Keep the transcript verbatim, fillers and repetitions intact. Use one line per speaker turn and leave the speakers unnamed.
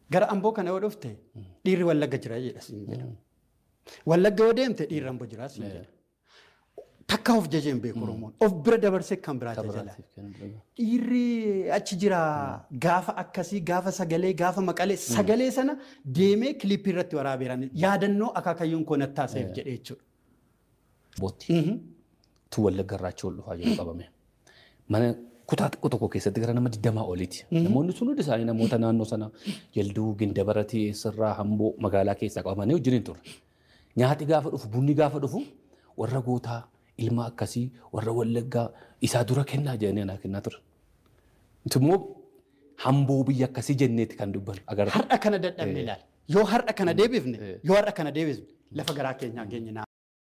Gara amboo kana yoo dhufte dhiirri wallagga jira jedha siin jedha. Wallagga yoo deemte dhiirri amboo jira siin jedha. Takka of jajeen beeku Oromoon. Of bira dabarsee kan biraa jajala. Dhiirri achi jira gaafa akkasii gaafa sagalee gaafa maqalee sagalee sana deemee kilipii irratti waraabeeran yaadannoo akaakayyuun koo nattaaseef jedhee jechuudha.
Bootti tu wallagga irraachuu ol dhufaa jiru qabame. Mana kutaa xiqqoo tokko keessatti gara nama digdamaa oliiti. Namoonni sun hundi isaanii namoota naannoo sana Jalduu Gindabaratti Sirraa Hamboo magaalaa keessaa qabamanii wajjin turre. Nyaati gaafa dhufu bunni gaafa dhufu warra gootaa ilma akkasii warra wallaggaa isaa dura kennaa jedhanii anaa kennaa ture. Intummoo hamboo biyya akkasii jenneeti kan dubban agarra.
Har'a kana dadhabne ilaala. Yoo har'a kana deebifne yoo har'a kana deebifne lafa garaa keenyaa geenye